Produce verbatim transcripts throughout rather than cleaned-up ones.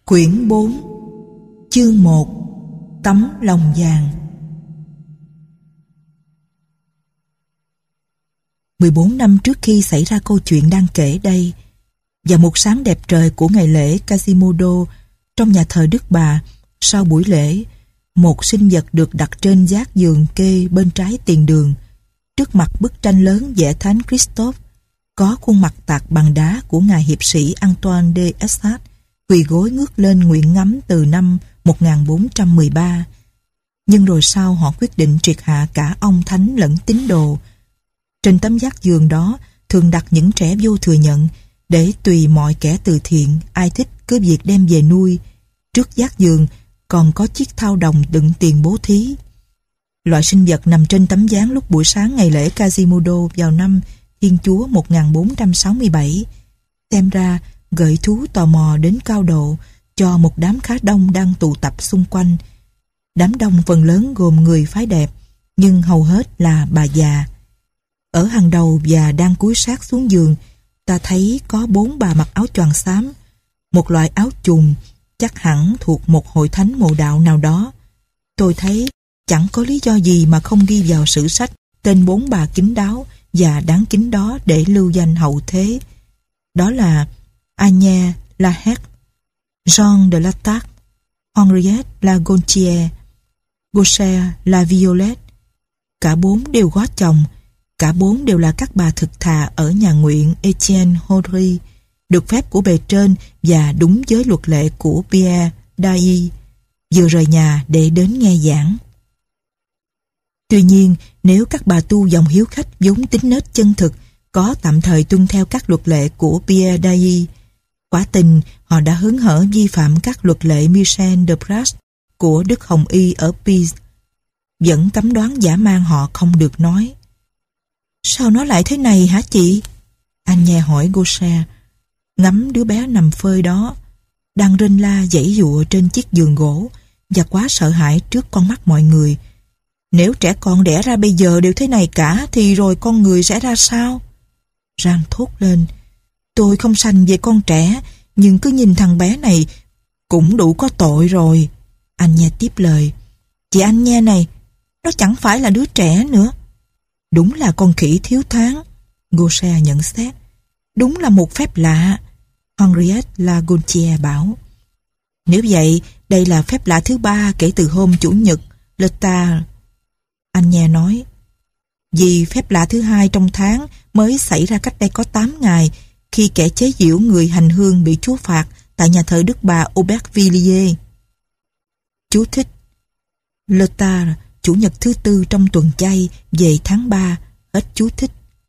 Quyển bốn, chương một, Tấm lòng vàng. mười bốn năm trước khi xảy ra câu chuyện đang kể đây, và một sáng đẹp trời của ngày lễ Quasimodo trong nhà thờ Đức Bà, sau buổi lễ, một sinh vật được đặt trên giác giường kê bên trái tiền đường, trước mặt bức tranh lớn vẽ Thánh Christophe, có khuôn mặt tạc bằng đá của ngài hiệp sĩ Antoine de Essat, quỳ gối ngước lên nguyện ngắm từ năm một nghìn bốn trăm mười ba. Nhưng rồi sau họ quyết định triệt hạ cả ông thánh lẫn tín đồ. Trên tấm giác giường đó thường đặt những trẻ vô thừa nhận, để tùy mọi kẻ từ thiện, ai thích cứ việc đem về nuôi. Trước giác giường còn có chiếc thao đồng đựng tiền bố thí. Loại sinh vật nằm trên tấm dáng lúc buổi sáng ngày lễ Quasimodo vào năm Thiên Chúa một nghìn bốn trăm sáu mươi bảy, xem ra gợi thú tò mò đến cao độ cho một đám khá đông đang tụ tập xung quanh. Đám đông phần lớn gồm người phái đẹp, nhưng hầu hết là bà già. Ở hàng đầu và đang cúi sát xuống giường, ta thấy có bốn bà mặc áo choàng xám, một loại áo chùm chắc hẳn thuộc một hội thánh mộ đạo nào đó. Tôi thấy chẳng có lý do gì mà không ghi vào sử sách tên bốn bà kín đáo và đáng kính đó để lưu danh hậu thế. Đó là Agnès la Herte, Jean de Latac, Henriette la Gontier, Gaucher la Violette. Cả bốn đều có chồng, cả bốn đều là các bà thực thà ở nhà nguyện Etienne Hodry, được phép của bề trên và đúng với luật lệ của Pierre Dailly, vừa rời nhà để đến nghe giảng. Tuy nhiên, nếu các bà tu dòng hiếu khách vốn tính nết chân thực có tạm thời tuân theo các luật lệ của Pierre Dailly, quả tình họ đã hớn hở vi phạm các luật lệ Michel de Pras của Đức Hồng Y ở Pise. Vẫn cấm đoán dã man họ không được nói. Sao nó lại thế này hả chị? Anh nghe hỏi Gaucher, ngắm đứa bé nằm phơi đó, đang rên la giãy giụa trên chiếc giường gỗ và quá sợ hãi trước con mắt mọi người. Nếu trẻ con đẻ ra bây giờ đều thế này cả thì rồi con người sẽ ra sao? Jean thốt lên, tôi không sành về con trẻ, nhưng cứ nhìn thằng bé này cũng đủ có tội rồi. Anh nghe tiếp lời, chị anh nghe này, nó chẳng phải là đứa trẻ nữa. Đúng là con khỉ thiếu tháng, Gaucher nhận xét. Đúng là một phép lạ, Henriette la Gontier bảo. Nếu vậy, đây là phép lạ thứ ba kể từ hôm Chủ nhật Letard, anh nghe nói. Vì phép lạ thứ hai trong tháng mới xảy ra cách đây có tám ngày, khi kẻ chế giễu người hành hương bị Chúa phạt tại nhà thờ Đức Bà Aubervilliers. Chú thích: Letard, Chủ nhật thứ tư trong tuần chay về tháng ba, hết chú thích.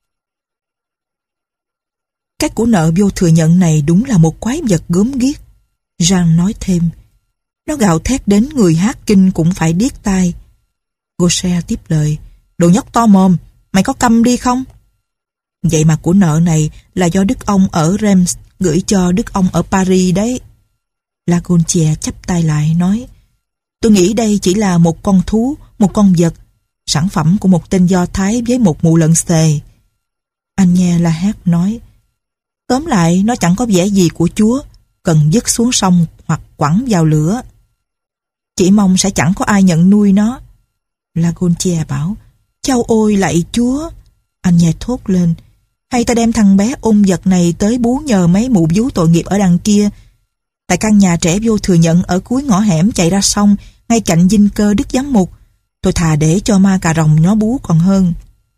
Cái của nợ vô thừa nhận này đúng là một quái vật gớm ghiếc, Jean nói thêm. Nó gào thét đến người hát kinh cũng phải điếc tai. Gaucher tiếp lời, đồ nhóc to mồm, mày có câm đi không? Vậy mà của nợ này là do đức ông ở Reims gửi cho đức ông ở Paris đấy. La Gontier chắp tay lại nói, tôi nghĩ đây chỉ là một con thú, một con vật, sản phẩm của một tên Do Thái với một mụ lợn xề. Anh nghe La Herte nói, tóm lại nó chẳng có vẻ gì của Chúa, cần vứt xuống sông hoặc quẳng vào lửa. Chỉ mong sẽ chẳng có ai nhận nuôi nó. La Gontier bảo, chao ôi lạy Chúa. Anh nghe thốt lên, hay ta đem thằng bé ôn vật này tới bú nhờ mấy mụ vú tội nghiệp ở đằng kia. Tại căn nhà trẻ vô thừa nhận ở cuối ngõ hẻm chạy ra sông, ngay cạnh dinh cơ đức giám mục, tôi thà để cho ma cà rồng nó bú còn hơn.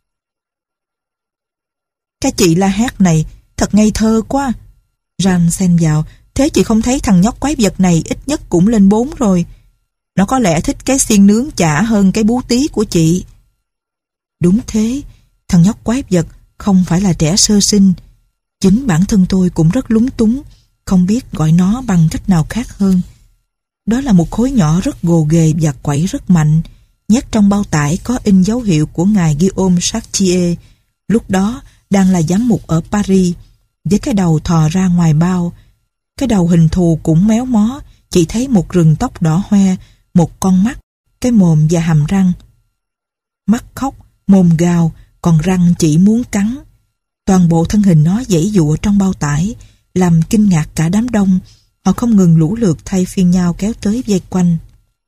Cái chị La Herte này thật ngây thơ quá. Jean xen vào, thế chị không thấy thằng nhóc quái vật này ít nhất cũng lên bốn rồi. Nó có lẽ thích cái xiên nướng chả hơn cái bú tí của chị. Đúng thế, thằng nhóc quái vật không phải là trẻ sơ sinh. Chính bản thân tôi cũng rất lúng túng, không biết gọi nó bằng cách nào khác hơn. Đó là một khối nhỏ rất gồ ghề và quẩy rất mạnh, nhét trong bao tải có in dấu hiệu của ngài Guillaume Chartier, lúc đó đang là giám mục ở Paris, với cái đầu thò ra ngoài bao. Cái đầu hình thù cũng méo mó, chỉ thấy một rừng tóc đỏ hoe, một con mắt, cái mồm và hàm răng. Mắt khóc, mồm gào, còn răng chỉ muốn cắn. Toàn bộ thân hình nó giãy giụa trong bao tải, làm kinh ngạc cả đám đông. Họ không ngừng lũ lượt thay phiên nhau kéo tới vây quanh.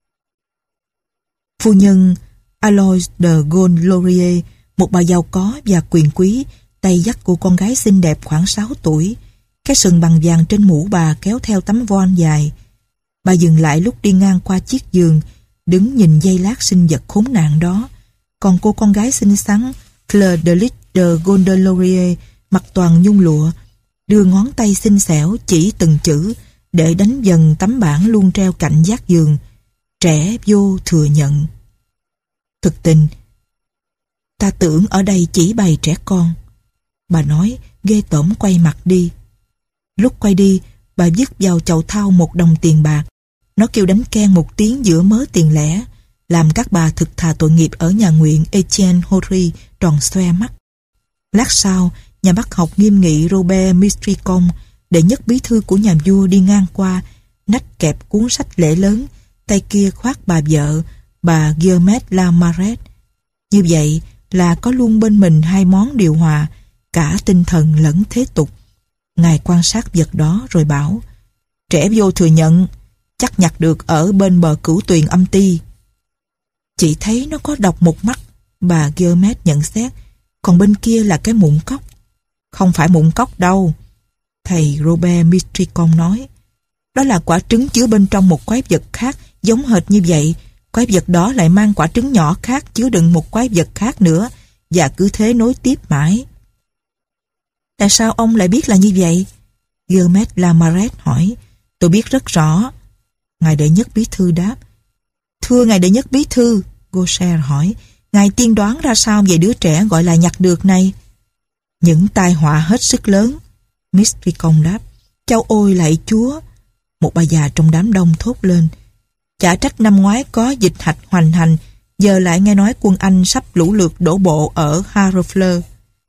Phu nhân Aloys de Gondelaurier, một bà giàu có và quyền quý, tay dắt cô con gái xinh đẹp khoảng sáu tuổi. Cái sừng bằng vàng trên mũ bà kéo theo tấm voan dài. Bà dừng lại lúc đi ngang qua chiếc giường, đứng nhìn giây lát sinh vật khốn nạn đó. Còn cô con gái xinh xắn Fleur de Lis de Gondelaurier, mặc toàn nhung lụa, đưa ngón tay xinh xẻo chỉ từng chữ để đánh dần tấm bảng luôn treo cạnh giác giường: trẻ vô thừa nhận. Thực tình, ta tưởng ở đây chỉ bày trẻ con. Bà nói, ghê tởm quay mặt đi. Lúc quay đi, bà vứt vào chậu thau một đồng tiền bạc. Nó kêu đánh keng một tiếng giữa mớ tiền lẻ, làm các bà thực thà tội nghiệp ở nhà nguyện Etienne Horry tròn xoe mắt. Lát sau, nhà bác học nghiêm nghị Robert Mistricon, đệ nhất bí thư của nhà vua, đi ngang qua, nách kẹp cuốn sách lễ lớn, tay kia khoác bà vợ, bà Guillemette Lamarette. Như vậy là có luôn bên mình hai món điều hòa, cả tinh thần lẫn thế tục. Ngài quan sát vật đó rồi bảo: trẻ vô thừa nhận, chắc nhặt được ở bên bờ cửu tuyền âm ti. Chị thấy nó có độc một mắt, bà Guillemette nhận xét, còn bên kia là cái mụn cóc. Không phải mụn cóc đâu, thầy Robert Mistricon nói. Đó là quả trứng chứa bên trong một quái vật khác giống hệt như vậy. Quái vật đó lại mang quả trứng nhỏ khác chứa đựng một quái vật khác nữa, và cứ thế nối tiếp mãi. Tại sao ông lại biết là như vậy? Guillemette Lamarette hỏi. Tôi biết rất rõ. Ngài đệ nhất bí thư đáp. Thưa ngài đệ nhất bí thư, Gaucher hỏi, ngài tiên đoán ra sao về đứa trẻ gọi là nhặt được này? Những tai họa hết sức lớn, Mistricon đáp. Cháu ôi lạy Chúa! Một bà già trong đám đông thốt lên. Chả trách năm ngoái có dịch hạch hoành hành, giờ lại nghe nói quân Anh sắp lũ lượt đổ bộ ở Harfleur.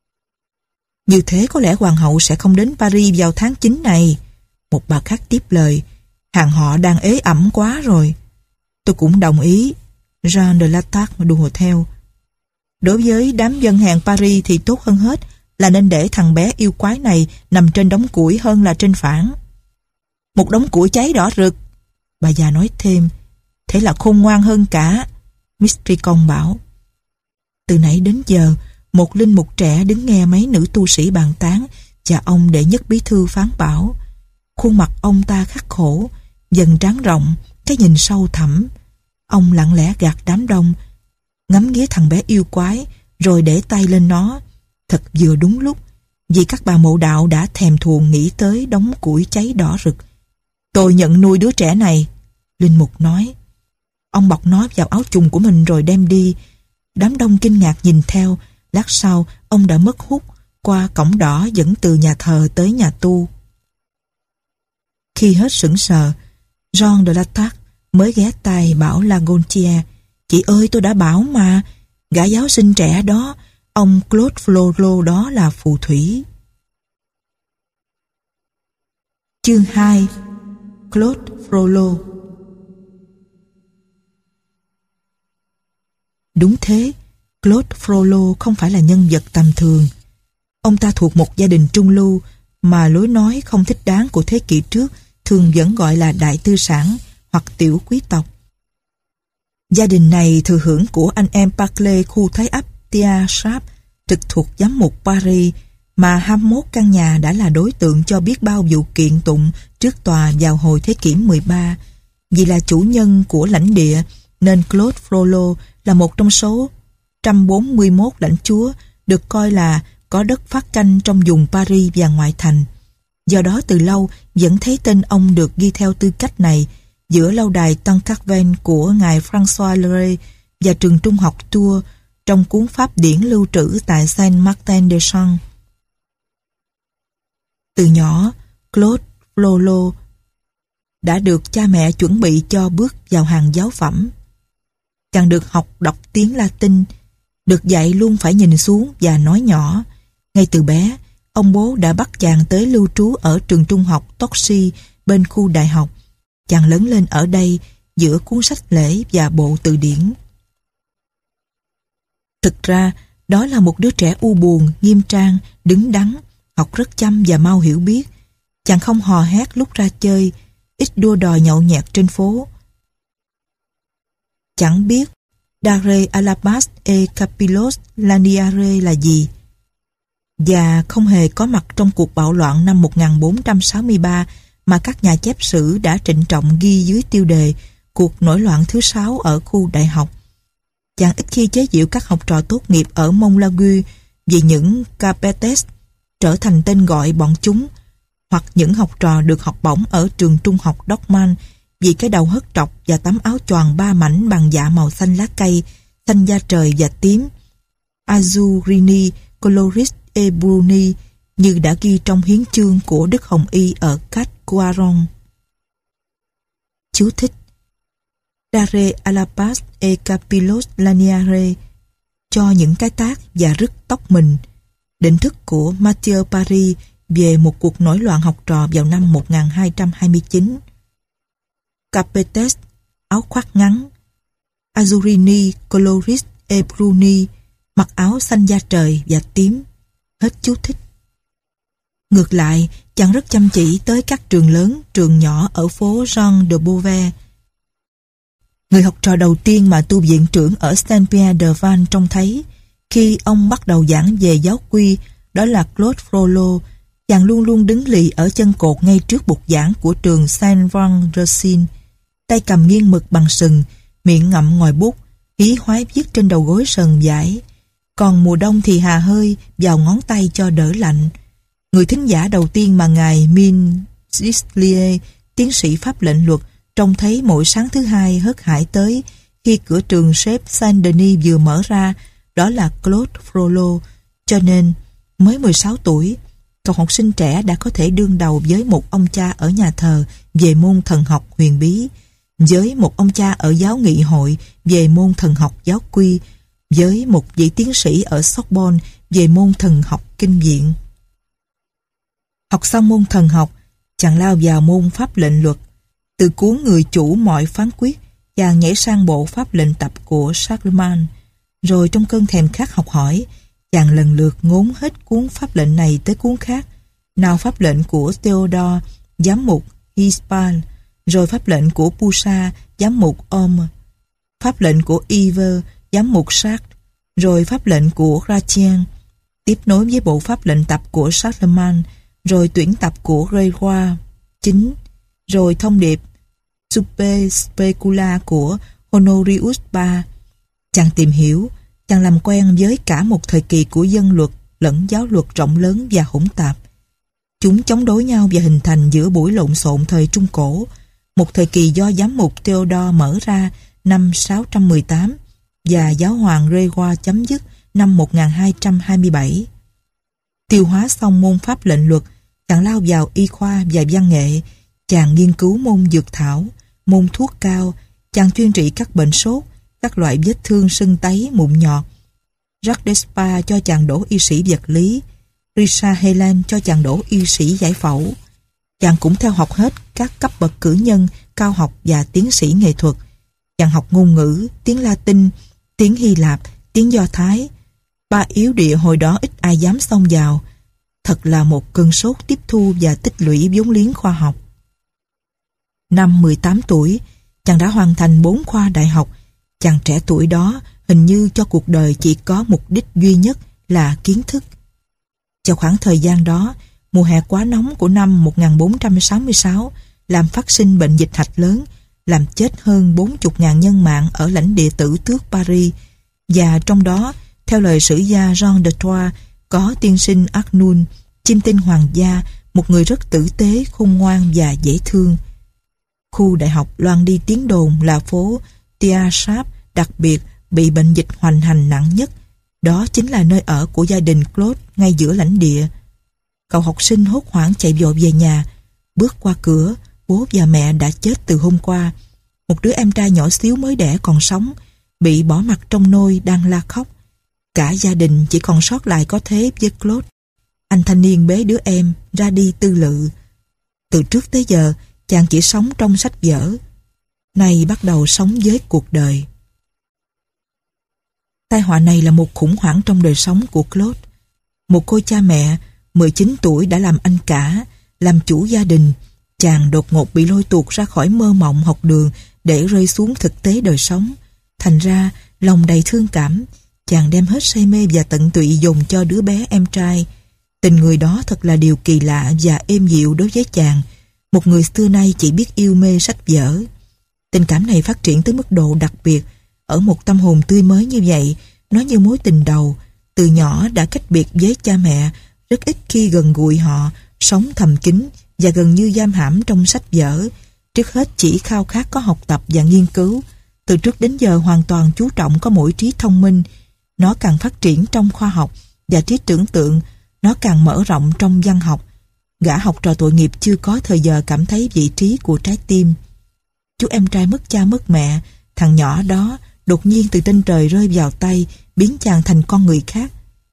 Như thế có lẽ hoàng hậu sẽ không đến Paris vào tháng chín này. Một bà khác tiếp lời. Hàng họ đang ế ẩm quá rồi. Tôi cũng đồng ý. Jean de Latac đùa theo. Đối với đám dân hàng Paris thì tốt hơn hết là nên để thằng bé yêu quái này nằm trên đống củi hơn là trên phản. Một đống củi cháy đỏ rực, bà già nói thêm. Thế là khôn ngoan hơn cả, Mistricon bảo. Từ nãy đến giờ, một linh mục trẻ đứng nghe mấy nữ tu sĩ bàn tán, và ông đệ nhất bí thư phán bảo. Khuôn mặt ông ta khắc khổ, dần tráng rộng, cái nhìn sâu thẳm. Ông lặng lẽ gạt đám đông, ngắm nghía thằng bé yêu quái, rồi để tay lên nó. Thật vừa đúng lúc, vì các bà mộ đạo đã thèm thuồng nghĩ tới đống củi cháy đỏ rực. Tôi nhận nuôi đứa trẻ này, linh mục nói. Ông bọc nó vào áo chùng của mình rồi đem đi. Đám đông kinh ngạc nhìn theo. Lát sau, ông đã mất hút qua cổng đỏ dẫn từ nhà thờ tới nhà tu. Khi hết sững sờ, Jean de Latac mới ghé tay bảo La Gontier. Chị ơi, tôi đã bảo mà, gã giáo sinh trẻ đó, ông Claude Frollo đó là phù thủy. Chương hai. Claude Frollo. Đúng thế, Claude Frollo không phải là nhân vật tầm thường. Ông ta thuộc một gia đình trung lưu mà lối nói không thích đáng của thế kỷ trước thường vẫn gọi là đại tư sản hoặc tiểu quý tộc. Gia đình này thừa hưởng của anh em Barclay khu Thái ấp Tia Sharp, trực thuộc giám mục Paris, mà hai mươi mốt căn nhà đã là đối tượng cho biết bao vụ kiện tụng trước tòa vào hồi thế kỷ mười ba. Vì là chủ nhân của lãnh địa, nên Claude Frollo là một trong số một trăm bốn mươi mốt lãnh chúa được coi là có đất phát canh trong vùng Paris và ngoại thành. Do đó từ lâu vẫn thấy tên ông được ghi theo tư cách này giữa lâu đài Tancarville của ngài François Leray và trường trung học Tours trong cuốn pháp điển lưu trữ tại Saint-Martin-des-Champs. Từ nhỏ, Claude Frollo đã được cha mẹ chuẩn bị cho bước vào hàng giáo phẩm. Chàng được học đọc tiếng Latin, được dạy luôn phải nhìn xuống và nói nhỏ. Ngay từ bé, ông bố đã bắt chàng tới lưu trú ở trường trung học Torcy bên khu đại học. Chàng lớn lên ở đây giữa cuốn sách lễ và bộ từ điển. Thực ra, đó là một đứa trẻ u buồn, nghiêm trang, đứng đắn, học rất chăm và mau hiểu biết. Chàng không hò hét lúc ra chơi, ít đua đòi nhậu nhẹt trên phố. Chẳng biết Dare Alabas e Capilos Laniare là gì, và không hề có mặt trong cuộc bạo loạn năm một nghìn bốn trăm sáu mươi ba mà các nhà chép sử đã trịnh trọng ghi dưới tiêu đề cuộc nổi loạn thứ sáu ở khu đại học. Chàng ít khi chế giễu các học trò tốt nghiệp ở Montagu vì những Capetes trở thành tên gọi bọn chúng, hoặc những học trò được học bổng ở trường trung học Dortmund vì cái đầu hất trọc và tấm áo choàng ba mảnh bằng dạ màu xanh lá cây, xanh da trời và tím, Azurini Coloris e Bruni, như đã ghi trong hiến chương của Đức Hồng Y ở Cat Quaron. Chú thích: Dare Alabas e Capilos Laniare cho những cái tác và rứt tóc mình. Định thức của Mathieu Paris về một cuộc nổi loạn học trò vào năm một nghìn hai trăm hai mươi chín. Capetes, áo khoác ngắn. Azurini Coloris e Bruni, mặc áo xanh da trời và tím. Hết chú thích. Ngược lại, chàng rất chăm chỉ tới các trường lớn, trường nhỏ ở phố Jean de Beauvais. Người học trò đầu tiên mà tu viện trưởng ở Saint-Pierre-de-Vannes trông thấy khi ông bắt đầu giảng về giáo quy, đó là Claude Frollo. Chàng luôn luôn đứng lì ở chân cột ngay trước bục giảng của trường Saint-Van-Racine, tay cầm nghiêng mực bằng sừng, miệng ngậm ngòi bút, hí hoái viết trên đầu gối sờn vải. Còn mùa đông thì hà hơi vào ngón tay cho đỡ lạnh. Người thính giả đầu tiên mà ngài Min Gislier, tiến sĩ pháp lệnh luật, trông thấy mỗi sáng thứ hai hớt hải tới khi cửa trường Chef Saint-Denis vừa mở ra, đó là Claude Frollo. Cho nên, mới mười sáu tuổi, cậu học sinh trẻ đã có thể đương đầu với một ông cha ở nhà thờ về môn thần học huyền bí, với một ông cha ở giáo nghị hội về môn thần học giáo quy, với một vị tiến sĩ ở Sorbonne về môn thần học kinh viện. Học xong môn thần học, chàng lao vào môn pháp lệnh luật. Từ cuốn Người chủ mọi phán quyết, chàng nhảy sang bộ pháp lệnh tập của Charlemagne. Rồi trong cơn thèm khát học hỏi, chàng lần lượt ngốn hết cuốn pháp lệnh này tới cuốn khác. Nào pháp lệnh của Theodore, giám mục Hispal, rồi pháp lệnh của Pusa, giám mục Homme, pháp lệnh của Yves, giám mục Sartre, rồi pháp lệnh của Gratian, tiếp nối với bộ pháp lệnh tập của Charlemagne, rồi tuyển tập của Grégoire chín, rồi thông điệp Super Specula của Honorius ba. Chàng tìm hiểu, chàng làm quen với cả một thời kỳ của dân luật lẫn giáo luật rộng lớn và hỗn tạp. Chúng chống đối nhau và hình thành giữa buổi lộn xộn thời Trung Cổ, một thời kỳ do giám mục Theodore mở ra năm sáu trăm mười tám và giáo hoàng Grégoire chấm dứt năm một nghìn hai trăm hai mươi bảy. Tiêu hóa xong môn pháp lệnh luật, chàng lao vào y khoa và văn nghệ. Chàng nghiên cứu môn dược thảo, môn thuốc cao. Chàng chuyên trị các bệnh sốt, các loại vết thương sưng tấy, mụn nhọt. Jacques Despa cho chàng đỗ y sĩ vật lý, Richard Helen cho chàng đỗ y sĩ giải phẫu. Chàng cũng theo học hết các cấp bậc cử nhân, cao học và tiến sĩ nghệ thuật. Chàng học ngôn ngữ, tiếng Latin, tiếng Hy Lạp, tiếng Do Thái. Ba yếu địa hồi đó ít ai dám xông vào. Thật là một cơn sốt tiếp thu và tích lũy vốn liếng khoa học. Năm mười tám tuổi, chàng đã hoàn thành bốn khoa đại học. Chàng trẻ tuổi đó hình như cho cuộc đời chỉ có mục đích duy nhất là kiến thức. Vào khoảng thời gian đó, mùa hè quá nóng của năm một nghìn bốn trăm sáu mươi sáu làm phát sinh bệnh dịch hạch lớn, làm chết hơn bốn mươi nghìn nhân mạng ở lãnh địa tử tước Paris. Và trong đó, theo lời sử gia Jean de Troyes, có tiên sinh Arnoul, chim tinh hoàng gia, một người rất tử tế, khôn ngoan và dễ thương. Khu đại học loan đi tiếng đồn là phố Tiarsap đặc biệt bị bệnh dịch hoành hành nặng nhất. Đó chính là nơi ở của gia đình Claude ngay giữa lãnh địa. Cậu học sinh hốt hoảng chạy vội về nhà. Bước qua cửa, bố và mẹ đã chết từ hôm qua. Một đứa em trai nhỏ xíu mới đẻ còn sống, bị bỏ mặc trong nôi đang la khóc. Cả gia đình chỉ còn sót lại có thế với Claude. Anh thanh niên bế đứa em ra đi tư lự. Từ trước tới giờ, chàng chỉ sống trong sách vở. Nay bắt đầu sống với cuộc đời. Tai họa này là một khủng hoảng trong đời sống của Claude. Một cô cha mẹ, mười chín tuổi đã làm anh cả, làm chủ gia đình, Chàng đột ngột bị lôi tuột ra khỏi mơ mộng học đường để rơi xuống thực tế đời sống. Thành ra, lòng đầy thương cảm, chàng đem hết say mê và tận tụy dồn cho đứa bé em trai. Tình người đó thật là điều kỳ lạ và êm dịu đối với chàng, một người xưa nay chỉ biết yêu mê sách vở. Tình cảm này phát triển tới mức độ đặc biệt. Ở một tâm hồn tươi mới như vậy, nó như mối tình đầu. Từ nhỏ đã cách biệt với cha mẹ, rất ít khi gần gũi họ, sống thầm kín và gần như giam hãm trong sách vở. Trước hết chỉ khao khát có học tập và nghiên cứu. Từ trước đến giờ hoàn toàn chú trọng có mỗi trí thông minh. Nó càng phát triển trong khoa học và trí tưởng tượng, nó càng mở rộng trong văn học. Gã học trò tội nghiệp chưa có thời giờ cảm thấy vị trí của trái tim. Chú em trai mất cha mất mẹ, thằng nhỏ đó đột nhiên từ trên trời rơi vào tay, biến chàng thành con người khác.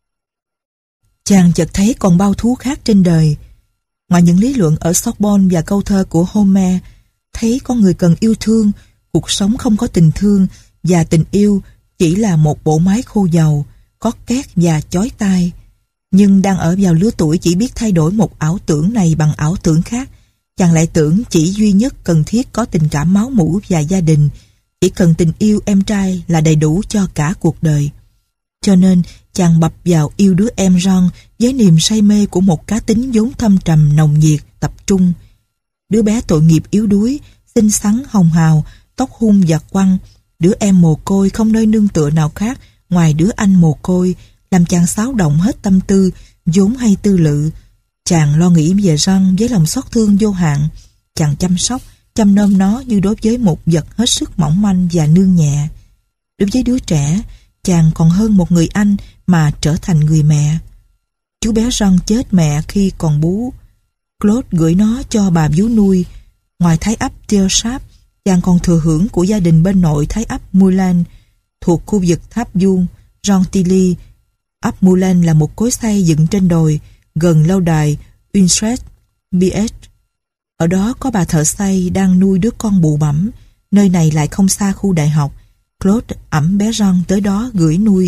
Chàng chợt thấy còn bao thú khác trên đời. Ngoài những lý luận ở Sorbonne và câu thơ của Homer, thấy con người cần yêu thương, cuộc sống không có tình thương và tình yêu chỉ là một bộ máy khô dầu, có két và chói tai. Nhưng đang ở vào lứa tuổi chỉ biết thay đổi một ảo tưởng này bằng ảo tưởng khác, chàng lại tưởng chỉ duy nhất cần thiết có tình cảm máu mủ và gia đình, chỉ cần tình yêu em trai là đầy đủ cho cả cuộc đời. Cho nên chàng bập vào yêu đứa em Jean với niềm say mê của một cá tính vốn thâm trầm nồng nhiệt tập trung. Đứa bé tội nghiệp yếu đuối, xinh xắn hồng hào, tóc hung và quăn, đứa em mồ côi không nơi nương tựa nào khác ngoài đứa anh mồ côi, làm chàng xáo động hết tâm tư, vốn hay tư lự. Chàng lo nghĩ về Jean với lòng xót thương vô hạn. Chàng chăm sóc, chăm nom nó như đối với một vật hết sức mỏng manh và nương nhẹ. Đối với đứa trẻ, chàng còn hơn một người anh mà trở thành người mẹ. Chú bé Jean chết mẹ khi còn bú. Claude gửi nó cho bà vú nuôi. Ngoài thái ấp Teosap, chàng còn thừa hưởng của gia đình bên nội thái ấp Moulin, thuộc khu vực tháp vuông Gentilly. Ấp Moulin là một cối xay dựng trên đồi, gần lâu đài Unsret Biet. Ở đó có bà thợ xay đang nuôi đứa con bụ bẫm. Nơi này lại không xa khu đại học. Claude ẵm bé Jean tới đó gửi nuôi.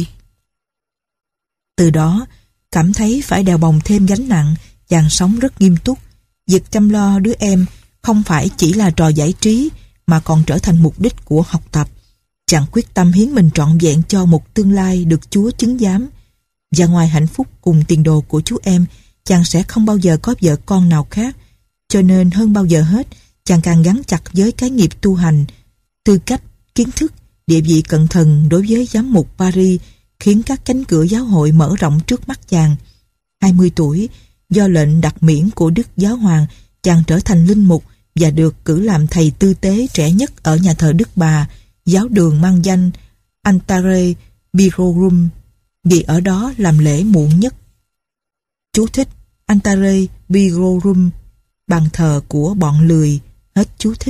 Từ đó, cảm thấy phải đèo bồng thêm gánh nặng, chàng sống rất nghiêm túc. Việc chăm lo đứa em không phải chỉ là trò giải trí, mà còn trở thành mục đích của học tập. Chàng quyết tâm hiến mình trọn vẹn cho một tương lai được Chúa chứng giám. Và ngoài hạnh phúc cùng tiền đồ của chú em, chàng sẽ không bao giờ có vợ con nào khác. Cho nên hơn bao giờ hết, chàng càng gắn chặt với cái nghiệp tu hành. Tư cách, kiến thức, địa vị cận thần đối với giám mục Paris khiến các cánh cửa giáo hội mở rộng trước mắt chàng. hai mươi tuổi, do lệnh đặc miễn của Đức Giáo Hoàng, chàng trở thành linh mục và được cử làm thầy tư tế trẻ nhất ở nhà thờ Đức Bà, giáo đường mang danh Altare Birorum, vì ở đó làm lễ muộn nhất. Chú thích: Altare Birorum, bàn thờ của bọn lười. Hết chú thích.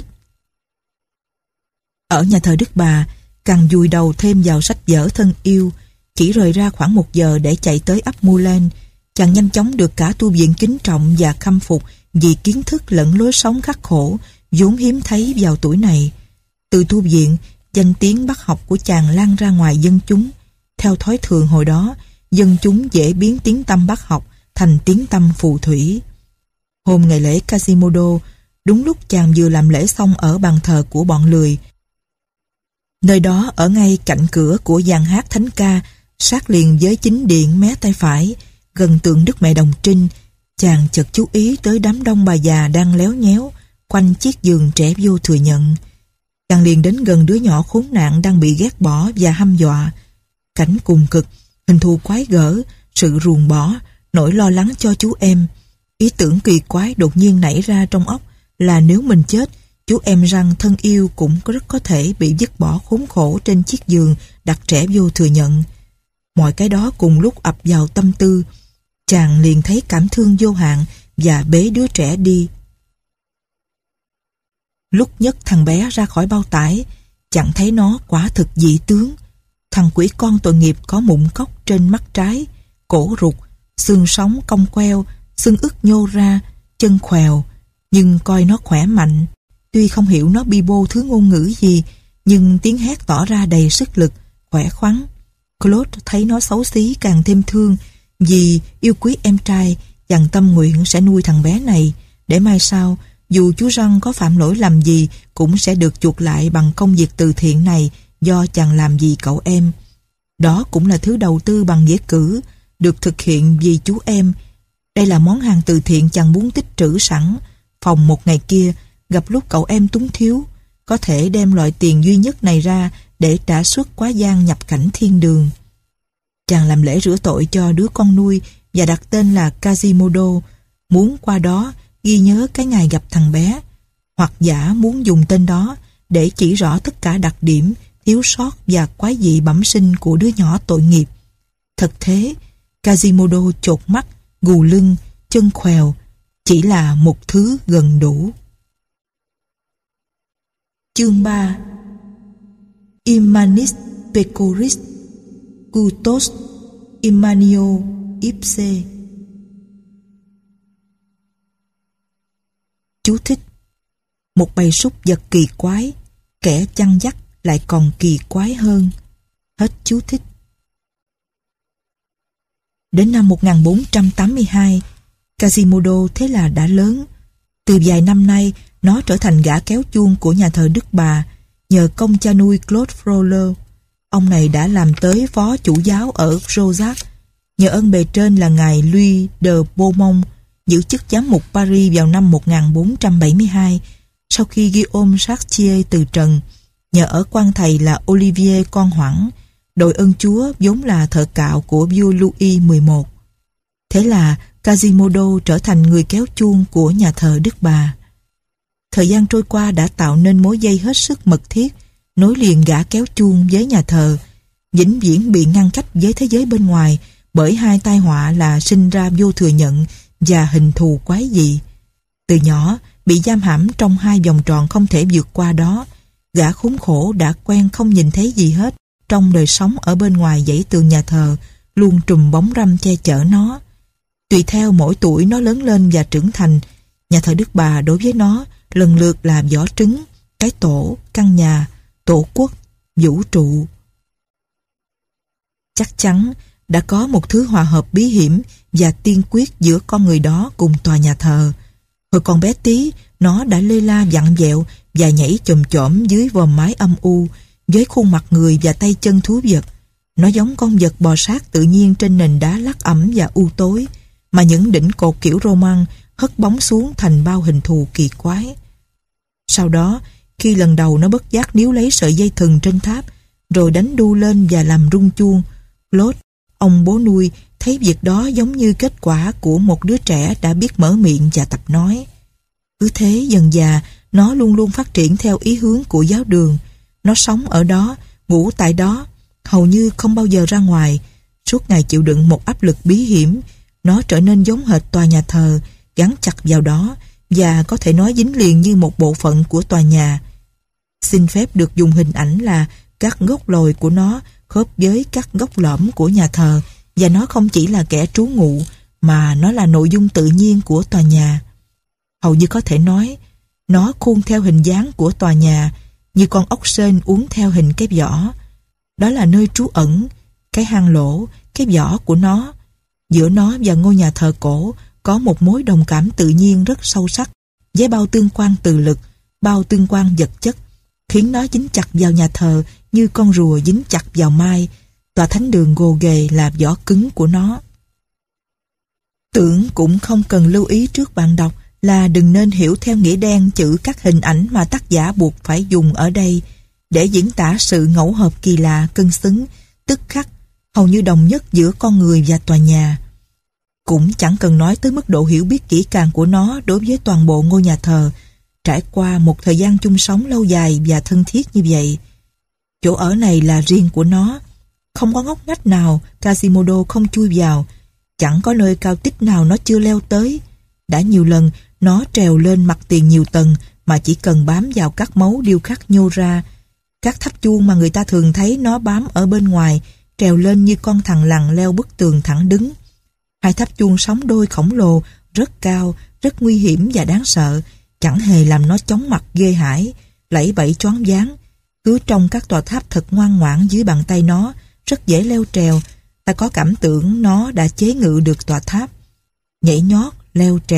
Ở nhà thờ Đức Bà, càng vùi đầu thêm vào sách vở thân yêu. Chỉ rời ra khoảng một giờ để chạy tới ấp Moulin, chàng nhanh chóng được cả tu viện kính trọng và khâm phục vì kiến thức lẫn lối sống khắc khổ vốn hiếm thấy vào tuổi này. Từ tu viện, danh tiếng bác học của chàng lan ra ngoài dân chúng. Theo thói thường hồi đó, dân chúng dễ biến tiếng tăm bác học thành tiếng tăm phù thủy. Hôm ngày lễ Quasimodo, đúng lúc chàng vừa làm lễ xong ở bàn thờ của bọn lười. Nơi đó ở ngay cạnh cửa của dàn hát thánh ca, sát liền với chính điện mé tay phải, gần tượng Đức Mẹ Đồng Trinh, chàng chợt chú ý tới đám đông bà già đang léo nhéo quanh chiếc giường trẻ vô thừa nhận. Chàng liền đến gần đứa nhỏ khốn nạn đang bị ghét bỏ và hăm dọa. Cảnh cùng cực, hình thù quái gở, sự ruồng bỏ, nỗi lo lắng cho chú em. Ý tưởng kỳ quái đột nhiên nảy ra trong óc là nếu mình chết, chú em Jean thân yêu cũng rất có thể bị vứt bỏ khốn khổ trên chiếc giường đặt trẻ vô thừa nhận. Mọi cái đó cùng lúc ập vào tâm tư, chàng liền thấy cảm thương vô hạn và bế đứa trẻ đi. Lúc nhấc thằng bé ra khỏi bao tải, chẳng thấy nó quả thực dị tướng. Thằng quỷ con tội nghiệp có mụn cóc trên mắt trái, cổ rụt, xương sống cong queo, xương ức nhô ra, chân khèo, nhưng coi nó khỏe mạnh. Tuy không hiểu nó bi bô thứ ngôn ngữ gì, nhưng tiếng hét tỏ ra đầy sức lực, khỏe khoắn. Claude thấy nó xấu xí càng thêm thương, vì yêu quý em trai, chàng tâm nguyện sẽ nuôi thằng bé này, để mai sau dù chú Răng có phạm lỗi lầm gì cũng sẽ được chuộc lại bằng công việc từ thiện này do chàng làm vì cậu em. Đó cũng là thứ đầu tư bằng nghĩa cử, được thực hiện vì chú em. Đây là món hàng từ thiện chàng muốn tích trữ sẵn, phòng một ngày kia, gặp lúc cậu em túng thiếu, có thể đem loại tiền duy nhất này ra để trả suất quá gian nhập cảnh thiên đường. Chàng làm lễ rửa tội cho đứa con nuôi và đặt tên là Quasimodo, muốn qua đó ghi nhớ cái ngày gặp thằng bé, hoặc giả muốn dùng tên đó để chỉ rõ tất cả đặc điểm, thiếu sót và quái dị bẩm sinh của đứa nhỏ tội nghiệp. Thật thế, Quasimodo chột mắt, gù lưng, chân khèo, chỉ là một thứ gần đủ. Chương ba. Immanis pecoris Cutos Immanio ipse. Chú thích: một bầy súc vật kỳ quái, kẻ chăn dắt lại còn kỳ quái hơn. Hết chú thích. Đến năm một nghìn bốn trăm tám mươi hai, Quasimodo thế là đã lớn. Từ vài năm nay, nó trở thành gã kéo chuông của nhà thờ Đức Bà, nhờ công cha nuôi Claude Frollo. Ông này đã làm tới phó chủ giáo ở Rosac, nhờ ơn bề trên là ngài Louis de Beaumont, giữ chức giám mục Paris vào năm một nghìn bốn trăm bảy mươi hai, sau khi Guillaume Chartier từ trần, nhờ ở quan thầy là Olivier con Hoẳng, đội ơn Chúa vốn là thợ cạo của vua Louis mười một. Thế là Quasimodo trở thành người kéo chuông của nhà thờ Đức Bà. Thời gian trôi qua đã tạo nên mối dây hết sức mật thiết, nối liền gã kéo chuông với nhà thờ, vĩnh viễn bị ngăn cách với thế giới bên ngoài bởi hai tai họa là sinh ra vô thừa nhận và hình thù quái dị. Từ nhỏ, bị giam hãm trong hai vòng tròn không thể vượt qua đó, gã khốn khổ đã quen không nhìn thấy gì hết trong đời sống ở bên ngoài dãy tường nhà thờ, luôn trùm bóng râm che chở nó. Tùy theo mỗi tuổi nó lớn lên và trưởng thành, nhà thờ Đức Bà đối với nó lần lượt là vỏ trứng, cái tổ, căn nhà, tổ quốc, vũ trụ. Chắc chắn đã có một thứ hòa hợp bí hiểm và tiên quyết giữa con người đó cùng tòa nhà thờ. Hồi còn bé tí, nó đã lê la vặn vẹo và nhảy chồm chổm dưới vòm mái âm u, với khuôn mặt người và tay chân thú vật. Nó giống con vật bò sát tự nhiên trên nền đá lắc ẩm và u tối, mà những đỉnh cột kiểu Roman hất bóng xuống thành bao hình thù kỳ quái. Sau đó, khi lần đầu nó bất giác níu lấy sợi dây thừng trên tháp, rồi đánh đu lên và làm rung chuông, Claude, ông bố nuôi, thấy việc đó giống như kết quả của một đứa trẻ đã biết mở miệng và tập nói. Cứ thế dần dà, nó luôn luôn phát triển theo ý hướng của giáo đường. Nó sống ở đó, ngủ tại đó, hầu như không bao giờ ra ngoài. Suốt ngày chịu đựng một áp lực bí hiểm, nó trở nên giống hệt tòa nhà thờ, gắn chặt vào đó và có thể nói dính liền như một bộ phận của tòa nhà. Xin phép được dùng hình ảnh là các gốc lồi của nó khớp với các gốc lõm của nhà thờ, và nó không chỉ là kẻ trú ngụ mà nó là nội dung tự nhiên của tòa nhà. Hầu như có thể nói nó khuôn theo hình dáng của tòa nhà, như con ốc sên uốn theo hình cái vỏ. Đó là nơi trú ẩn, cái hang lỗ, cái vỏ của nó. Giữa nó và ngôi nhà thờ cổ có một mối đồng cảm tự nhiên rất sâu sắc, với bao tương quan từ lực, bao tương quan vật chất, khiến nó dính chặt vào nhà thờ như con rùa dính chặt vào mai. Tòa thánh đường gồ ghề là vỏ cứng của nó. Tưởng cũng không cần lưu ý trước bạn đọc là đừng nên hiểu theo nghĩa đen chữ các hình ảnh mà tác giả buộc phải dùng ở đây để diễn tả sự ngẫu hợp kỳ lạ, cân xứng, tức khắc, hầu như đồng nhất giữa con người và tòa nhà. Cũng chẳng cần nói tới mức độ hiểu biết kỹ càng của nó đối với toàn bộ ngôi nhà thờ, trải qua một thời gian chung sống lâu dài và thân thiết như vậy. Chỗ ở này là riêng của nó, không có ngóc ngách nào Quasimodo không chui vào, chẳng có nơi cao tích nào nó chưa leo tới. Đã nhiều lần nó trèo lên mặt tiền nhiều tầng mà chỉ cần bám vào các mấu điêu khắc nhô ra. Các tháp chuông mà người ta thường thấy nó bám ở bên ngoài trèo lên như con thằn lằn leo bức tường thẳng đứng. Hai tháp chuông sóng đôi khổng lồ, rất cao, rất nguy hiểm và đáng sợ, chẳng hề làm nó chóng mặt ghê hãi, lẫy bẫy choáng váng. Cứ trong các tòa tháp thật ngoan ngoãn dưới bàn tay nó, rất dễ leo trèo. Ta có cảm tưởng nó đã chế ngự được tòa tháp. Nhảy nhót, leo trèo,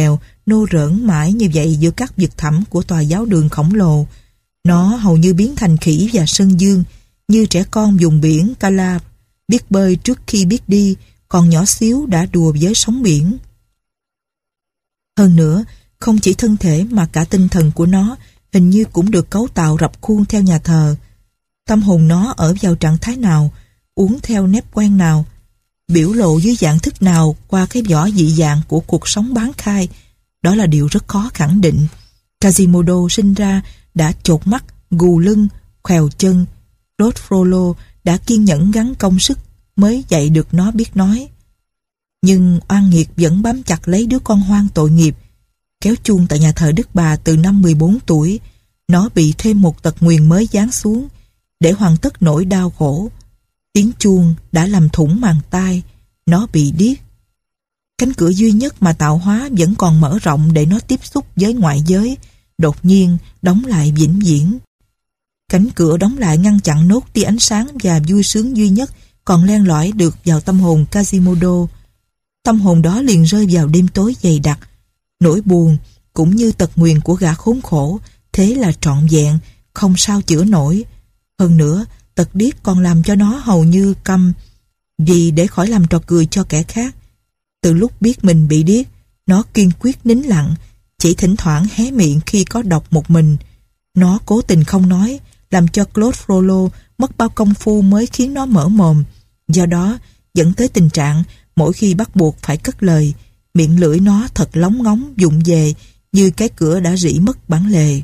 nô rỡn mãi như vậy giữa các vực thẳm của tòa giáo đường khổng lồ. Nó hầu như biến thành khỉ và sơn dương, như trẻ con vùng biển Cala, biết bơi trước khi biết đi, còn nhỏ xíu đã đùa với sóng biển. Hơn nữa, không chỉ thân thể mà cả tinh thần của nó hình như cũng được cấu tạo rập khuôn theo nhà thờ. Tâm hồn nó ở vào trạng thái nào, uống theo nếp quen nào, biểu lộ dưới dạng thức nào qua cái vỏ dị dạng của cuộc sống bán khai, đó là điều rất khó khẳng định. Quasimodo sinh ra đã chột mắt, gù lưng, khèo chân. Claude Frollo đã kiên nhẫn gắng công sức mới dạy được nó biết nói. Nhưng oan nghiệt vẫn bám chặt lấy đứa con hoang tội nghiệp. Kéo chuông tại nhà thờ Đức Bà từ năm mười bốn tuổi, nó bị thêm một tật nguyền mới giáng xuống để hoàn tất nỗi đau khổ. Tiếng chuông đã làm thủng màng tai, nó bị điếc. Cánh cửa duy nhất mà tạo hóa vẫn còn mở rộng để nó tiếp xúc với ngoại giới, đột nhiên đóng lại vĩnh viễn. Cánh cửa đóng lại ngăn chặn nốt tia ánh sáng và vui sướng duy nhất còn len lỏi được vào tâm hồn Quasimodo. Tâm hồn đó liền rơi vào đêm tối dày đặc. Nỗi buồn cũng như tật nguyền của gã khốn khổ, thế là trọn vẹn, không sao chữa nổi. Hơn nữa, tật điếc còn làm cho nó hầu như câm, vì để khỏi làm trò cười cho kẻ khác. Từ lúc biết mình bị điếc, nó kiên quyết nín lặng, chỉ thỉnh thoảng hé miệng khi có đọc một mình. Nó cố tình không nói, làm cho Claude Frollo mất bao công phu mới khiến nó mở mồm. Do đó, dẫn tới tình trạng mỗi khi bắt buộc phải cất lời, miệng lưỡi nó thật lóng ngóng vụng về như cái cửa đã rỉ mất bản lề.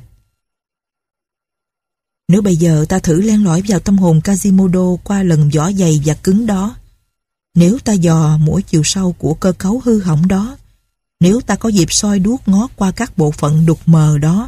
Nếu bây giờ ta thử len lỏi vào tâm hồn Quasimodo qua lần vỏ dày và cứng đó, nếu ta dò mỗi chiều sâu của cơ cấu hư hỏng đó, nếu ta có dịp soi đuốc ngó qua các bộ phận đục mờ đó,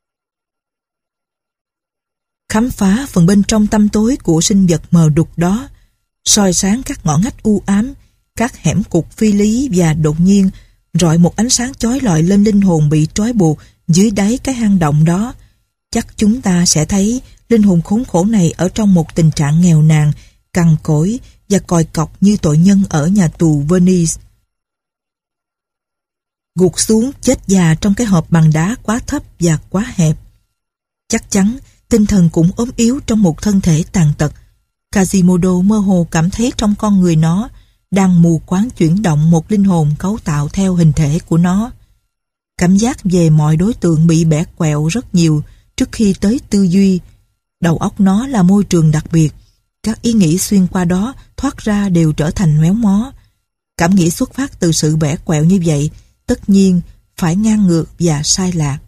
khám phá phần bên trong tăm tối của sinh vật mờ đục đó, soi sáng các ngõ ngách u ám, các hẻm cụt phi lý và đột nhiên rọi một ánh sáng chói lọi lên linh hồn bị trói buộc dưới đáy cái hang động đó, chắc chúng ta sẽ thấy linh hồn khốn khổ này ở trong một tình trạng nghèo nàn, cằn cỗi và còi cọc như tội nhân ở nhà tù Venice. Gục xuống chết già trong cái hộp bằng đá quá thấp và quá hẹp. Chắc chắn tinh thần cũng ốm yếu trong một thân thể tàn tật. Quasimodo mơ hồ cảm thấy trong con người nó đang mù quáng chuyển động một linh hồn cấu tạo theo hình thể của nó. Cảm giác về mọi đối tượng bị bẻ quẹo rất nhiều trước khi tới tư duy. Đầu óc nó là môi trường đặc biệt. Các ý nghĩ xuyên qua đó thoát ra đều trở thành méo mó. Cảm nghĩ xuất phát từ sự bẻ quẹo như vậy tất nhiên phải ngang ngược và sai lạc.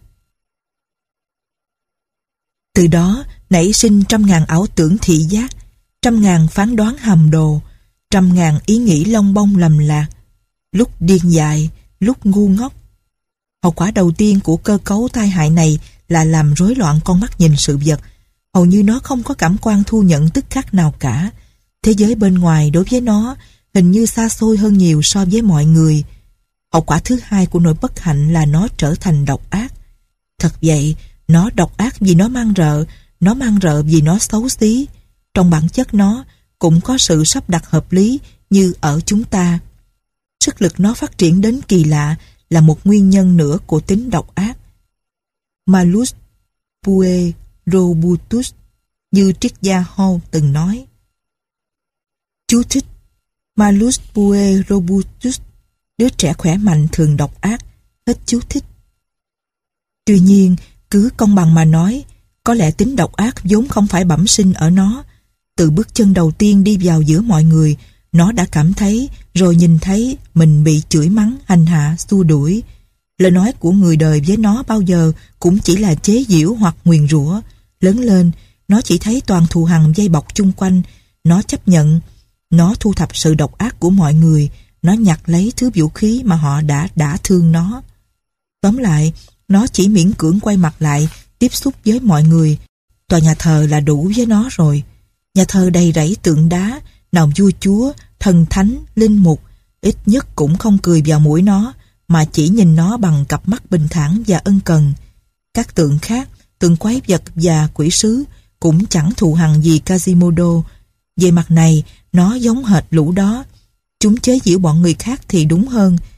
Từ đó nảy sinh trăm ngàn ảo tưởng thị giác, trăm ngàn phán đoán hầm đồ, trăm ngàn ý nghĩ lông bông lầm lạc, lúc điên dại, lúc ngu ngốc. Hậu quả đầu tiên của cơ cấu tai hại này là làm rối loạn con mắt nhìn sự vật. Hầu như nó không có cảm quan thu nhận tức khắc nào cả. Thế giới bên ngoài đối với nó hình như xa xôi hơn nhiều so với mọi người. Hậu quả thứ hai của nỗi bất hạnh là nó trở thành độc ác. Thật vậy, nó độc ác vì nó mang rợ, nó mang rợ vì nó xấu xí. Trong bản chất nó cũng có sự sắp đặt hợp lý như ở chúng ta. Sức lực nó phát triển đến kỳ lạ là một nguyên nhân nữa của tính độc ác. Malus pue robutus, như triết gia Hall từng nói. Chú thích: Malus pue robutus, đứa trẻ khỏe mạnh thường độc ác. Hết chú thích. Tuy nhiên, cứ công bằng mà nói, có lẽ tính độc ác vốn không phải bẩm sinh ở nó. Từ bước chân đầu tiên đi vào giữa mọi người, nó đã cảm thấy rồi nhìn thấy mình bị chửi mắng, hành hạ, xua đuổi. Lời nói của người đời với nó bao giờ cũng chỉ là chế giễu hoặc nguyền rủa. Lớn lên, nó chỉ thấy toàn thù hằn dây bọc chung quanh. Nó chấp nhận, nó thu thập sự độc ác của mọi người, nó nhặt lấy thứ vũ khí mà họ đã đả thương nó. Tóm lại, nó chỉ miễn cưỡng quay mặt lại, tiếp xúc với mọi người. Tòa nhà thờ là đủ với nó rồi. Nhà thờ đầy rẫy tượng đá, nào vua chúa, thần thánh, linh mục, ít nhất cũng không cười vào mũi nó, mà chỉ nhìn nó bằng cặp mắt bình thản và ân cần. Các tượng khác, tượng quái vật và quỷ sứ cũng chẳng thù hằn gì Quasimodo. Về mặt này, nó giống hệt lũ đó. Chúng chế giễu bọn người khác thì đúng hơn.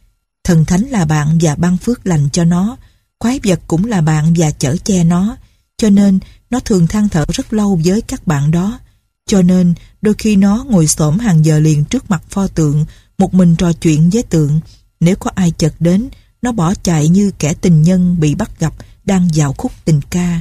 Thần thánh là bạn và ban phước lành cho nó. Quái vật cũng là bạn và chở che nó. Cho nên nó thường than thở rất lâu với các bạn đó. Cho nên đôi khi nó ngồi xổm hàng giờ liền trước mặt pho tượng, một mình trò chuyện với tượng. Nếu có ai chợt đến, nó bỏ chạy như kẻ tình nhân bị bắt gặp đang vào khúc tình ca.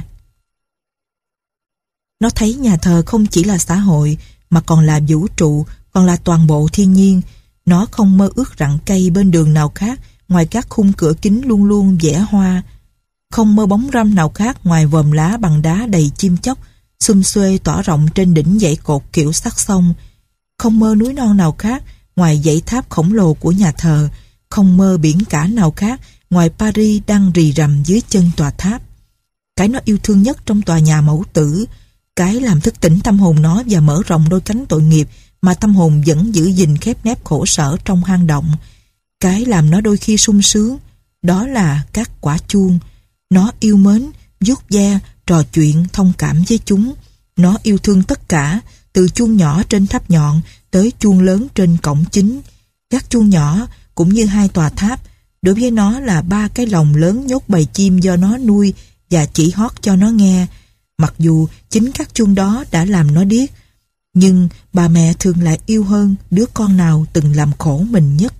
Nó thấy nhà thờ không chỉ là xã hội, mà còn là vũ trụ, còn là toàn bộ thiên nhiên. Nó không mơ ước rặng cây bên đường nào khác ngoài các khung cửa kính luôn luôn vẽ hoa. Không mơ bóng râm nào khác ngoài vòm lá bằng đá đầy chim chóc, xum xuê tỏa rộng trên đỉnh dãy cột kiểu sắc sông. Không mơ núi non nào khác ngoài dãy tháp khổng lồ của nhà thờ. Không mơ biển cả nào khác ngoài Paris đang rì rầm dưới chân tòa tháp. Cái nó yêu thương nhất trong tòa nhà mẫu tử, cái làm thức tỉnh tâm hồn nó và mở rộng đôi cánh tội nghiệp mà tâm hồn vẫn giữ gìn khép nép khổ sở trong hang động, cái làm nó đôi khi sung sướng, đó là các quả chuông. Nó yêu mến, vuốt ve, trò chuyện, thông cảm với chúng. Nó yêu thương tất cả, từ chuông nhỏ trên tháp nhọn tới chuông lớn trên cổng chính. Các chuông nhỏ cũng như hai tòa tháp, đối với nó là ba cái lồng lớn nhốt bầy chim do nó nuôi và chỉ hót cho nó nghe. Mặc dù chính các chuông đó đã làm nó điếc, nhưng bà mẹ thường lại yêu hơn đứa con nào từng làm khổ mình nhất.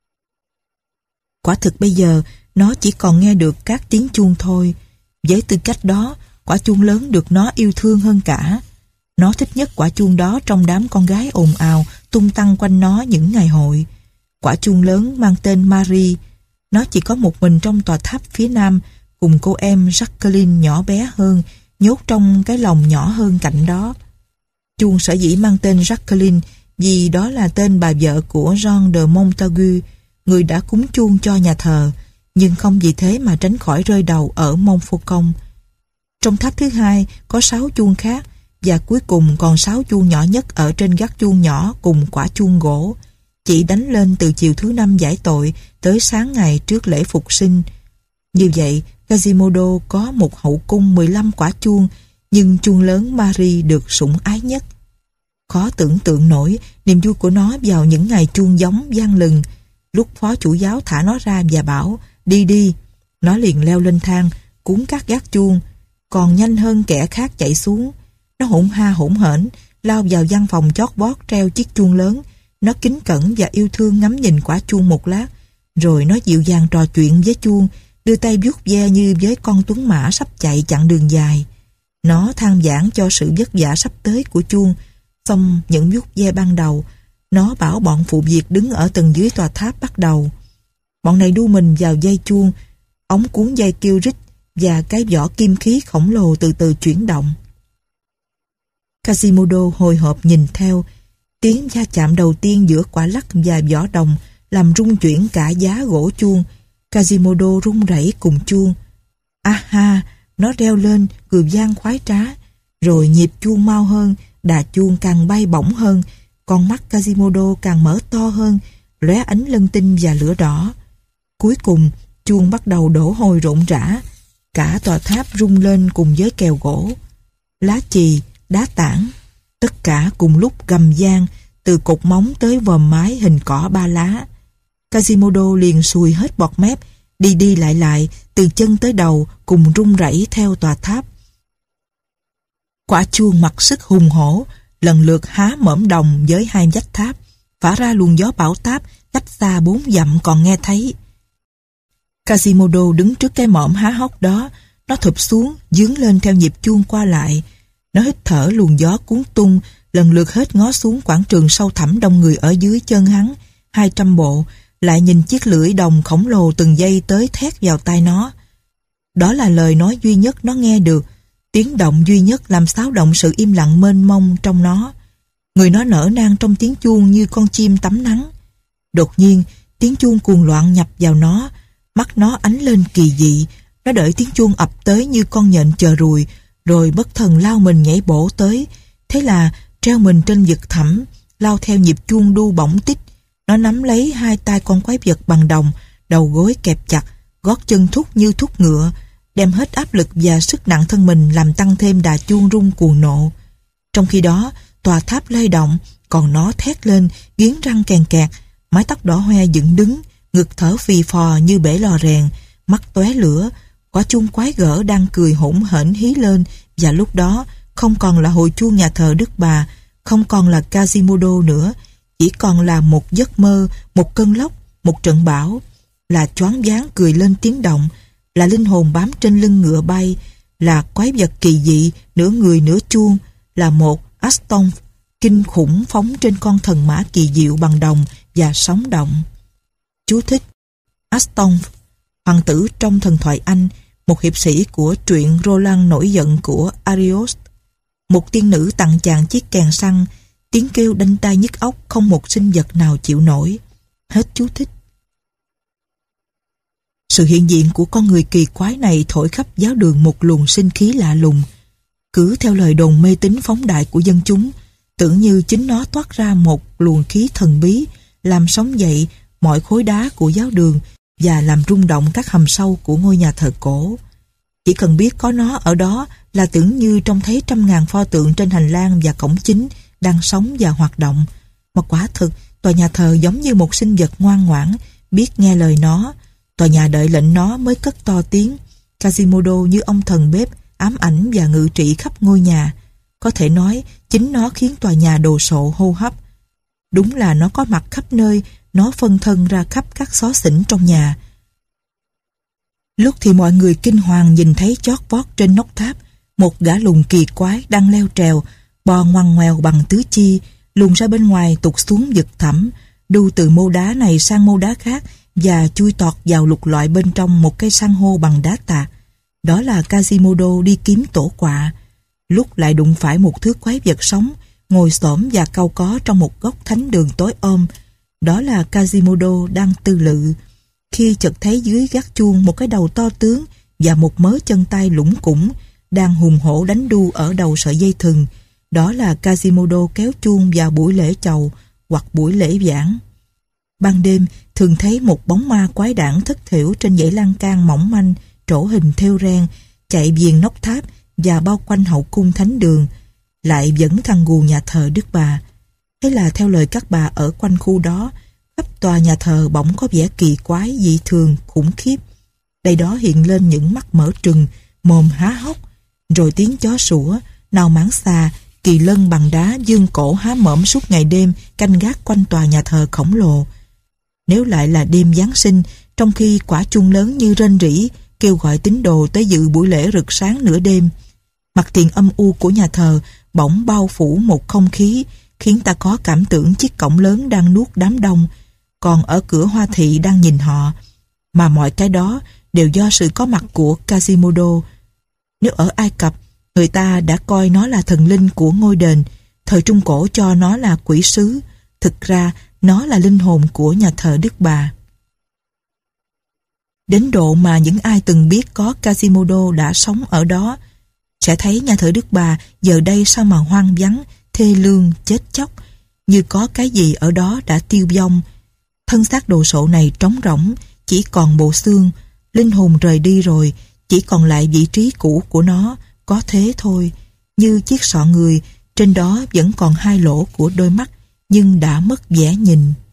Quả thực bây giờ nó chỉ còn nghe được các tiếng chuông thôi. Với tư cách đó, quả chuông lớn được nó yêu thương hơn cả. Nó thích nhất quả chuông đó trong đám con gái ồn ào tung tăng quanh nó những ngày hội. Quả chuông lớn mang tên Marie. Nó chỉ có một mình trong tòa tháp phía nam, cùng cô em Jacqueline nhỏ bé hơn, nhốt trong cái lồng nhỏ hơn cạnh đó. Chuông sở dĩ mang tên Jacqueline vì đó là tên bà vợ của Jean de Montagu, người đã cúng chuông cho nhà thờ, nhưng không vì thế mà tránh khỏi rơi đầu ở Montfaucon. Trong tháp thứ hai có sáu chuông khác, và cuối cùng còn sáu chuông nhỏ nhất ở trên gác chuông nhỏ cùng quả chuông gỗ, chỉ đánh lên từ chiều thứ năm giải tội tới sáng ngày trước lễ phục sinh. Như vậy, Quasimodo có một hậu cung mười lăm quả chuông, nhưng chuông lớn Marie được sủng ái nhất. Khó tưởng tượng nổi niềm vui của nó vào những ngày chuông gióng vang lừng. Lúc phó chủ giáo thả nó ra và bảo đi đi, nó liền leo lên thang cuốn các gác chuông, còn nhanh hơn kẻ khác chạy xuống. Nó hỗn ha hỗn hển lao vào văn phòng chót vót treo chiếc chuông lớn. Nó kính cẩn và yêu thương ngắm nhìn quả chuông một lát, rồi nó dịu dàng trò chuyện với chuông, đưa tay vuốt ve như với con tuấn mã sắp chạy chặng đường dài. Nó than vãn cho sự vất vả sắp tới của chuông. Xong những vuốt ve ban đầu, nó bảo bọn phụ việc đứng ở tầng dưới tòa tháp bắt đầu. Bọn này đu mình vào dây chuông, ống cuốn dây kêu rít và cái vỏ kim khí khổng lồ từ từ chuyển động. Quasimodo hồi hộp nhìn theo. Tiếng va chạm đầu tiên giữa quả lắc và vỏ đồng làm rung chuyển cả giá gỗ chuông. Quasimodo rung rẩy cùng chuông. A ha, nó reo lên cười vang khoái trá. Rồi nhịp chuông mau hơn, đà chuông càng bay bổng hơn, con mắt Quasimodo càng mở to hơn, lóe ánh lân tinh và lửa đỏ. Cuối cùng, chuông bắt đầu đổ hồi rộn rã. Cả tòa tháp rung lên cùng với kèo gỗ, lá chì, đá tảng, tất cả cùng lúc gầm vang từ cột móng tới vòm mái hình cỏ ba lá. Quasimodo liền sùi hết bọt mép, đi đi lại lại từ chân tới đầu cùng rung rẩy theo tòa tháp. Quả chuông mặc sức hùng hổ lần lượt há mõm đồng với hai vách tháp, phả ra luồng gió bão táp cách xa bốn dặm còn nghe thấy. Quasimodo đứng trước cái mõm há hốc đó, nó thụp xuống dướng lên theo nhịp chuông qua lại. Nó hít thở luồng gió cuốn tung, lần lượt hết ngó xuống quảng trường sâu thẳm đông người ở dưới chân hắn, hai trăm bộ, lại nhìn chiếc lưỡi đồng khổng lồ từng giây tới thét vào tai nó. Đó là lời nói duy nhất nó nghe được, tiếng động duy nhất làm xáo động sự im lặng mênh mông trong nó. Người nó nở nang trong tiếng chuông như con chim tắm nắng. Đột nhiên, tiếng chuông cuồng loạn nhập vào nó, mắt nó ánh lên kỳ dị. Nó đợi tiếng chuông ập tới như con nhện chờ ruồi, rồi bất thần lao mình nhảy bổ tới. Thế là treo mình trên vực thẳm, lao theo nhịp chuông đu bổng tích. Nó nắm lấy hai tay con quái vật bằng đồng, đầu gối kẹp chặt, gót chân thúc như thúc ngựa, đem hết áp lực và sức nặng thân mình làm tăng thêm đà chuông rung cuồng nộ. Trong khi đó, tòa tháp lay động, còn nó thét lên, nghiến răng kèn kẹt, mái tóc đỏ hoe dựng đứng, người ngực thở phì phò như bể lò rèn, mắt tóe lửa. Quả chuông quái gở đang cười hỗn hển hí lên, và lúc đó không còn là hồi chuông nhà thờ Đức Bà, không còn là Quasimodo nữa, chỉ còn là một giấc mơ, một cơn lốc, một trận bão, là choáng váng cười lên tiếng động, là linh hồn bám trên lưng ngựa bay, là quái vật kỳ dị nửa người nửa chuông, là một Astolph kinh khủng phóng trên con thần mã kỳ diệu bằng đồng và sóng động. Chú thích: Astolph, hoàng tử trong thần thoại Anh, một hiệp sĩ của truyện Roland nổi giận của Arios. Một tiên nữ tặng chàng chiếc kèn săn, tiếng kêu đanh tai nhức óc không một sinh vật nào chịu nổi. Hết chú thích. Sự hiện diện của con người kỳ quái này thổi khắp giáo đường một luồng sinh khí lạ lùng. Cứ theo lời đồn mê tín phóng đại của dân chúng, tưởng như chính nó toát ra một luồng khí thần bí, làm sống dậy mọi khối đá của giáo đường và làm rung động các hầm sâu của ngôi nhà thờ cổ. Chỉ cần biết có nó ở đó là tưởng như trông thấy trăm ngàn pho tượng trên hành lang và cổng chính đang sống và hoạt động. Mà quả thực, tòa nhà thờ giống như một sinh vật ngoan ngoãn, biết nghe lời nó. Tòa nhà đợi lệnh nó mới cất to tiếng. Quasimodo như ông thần bếp, ám ảnh và ngự trị khắp ngôi nhà. Có thể nói, chính nó khiến tòa nhà đồ sộ hô hấp. Đúng là nó có mặt khắp nơi, nó phân thân ra khắp các xó xỉnh trong nhà. Lúc thì mọi người kinh hoàng nhìn thấy chót vót trên nóc tháp, một gã lùn kỳ quái đang leo trèo, bò ngoằn ngoèo bằng tứ chi, luồn ra bên ngoài tụt xuống vực thẳm, đu từ mô đá này sang mô đá khác và chui tọt vào lục loại bên trong một cây san hô bằng đá tạc. Đó là Quasimodo đi kiếm tổ quạ. Lúc lại đụng phải một thứ quái vật sống, ngồi xổm và cau có trong một góc thánh đường tối om. Đó là Quasimodo đang tư lự. Khi chợt thấy dưới gác chuông một cái đầu to tướng và một mớ chân tay lủng củng đang hùng hổ đánh đu ở đầu sợi dây thừng. Đó là Quasimodo kéo chuông vào buổi lễ chầu hoặc buổi lễ giảng. Ban đêm thường thấy một bóng ma quái đản thất thểu trên dãy lan can mỏng manh, trổ hình thêu ren, chạy viền nóc tháp và bao quanh hậu cung thánh đường, lại vẫn thằng gù nhà thờ Đức Bà. Thế là theo lời các bà ở quanh khu đó, khắp tòa nhà thờ bỗng có vẻ kỳ quái, dị thường, khủng khiếp. Đây đó hiện lên những mắt mở trừng, mồm há hốc, rồi tiếng chó sủa, nào mãng xà, kỳ lân bằng đá dương cổ há mõm suốt ngày đêm canh gác quanh tòa nhà thờ khổng lồ. Nếu lại là đêm Giáng sinh, trong khi quả chuông lớn như rên rỉ kêu gọi tín đồ tới dự buổi lễ rực sáng nửa đêm, mặt tiền âm u của nhà thờ bỗng bao phủ một không khí khiến ta có cảm tưởng chiếc cổng lớn đang nuốt đám đông, còn ở cửa hoa thị đang nhìn họ, mà mọi cái đó đều do sự có mặt của Quasimodo. Nếu ở Ai Cập, người ta đã coi nó là thần linh của ngôi đền, thời Trung Cổ cho nó là quỷ sứ, thực ra nó là linh hồn của nhà thờ Đức Bà. Đến độ mà những ai từng biết có Quasimodo đã sống ở đó sẽ thấy nhà thờ Đức Bà giờ đây sao mà hoang vắng, thê lương, chết chóc, như có cái gì ở đó đã tiêu vong. Thân xác đồ sộ này trống rỗng, chỉ còn bộ xương, linh hồn rời đi rồi, chỉ còn lại vị trí cũ của nó, có thế thôi. Như chiếc sọ người, trên đó vẫn còn hai lỗ của đôi mắt, nhưng đã mất vẻ nhìn.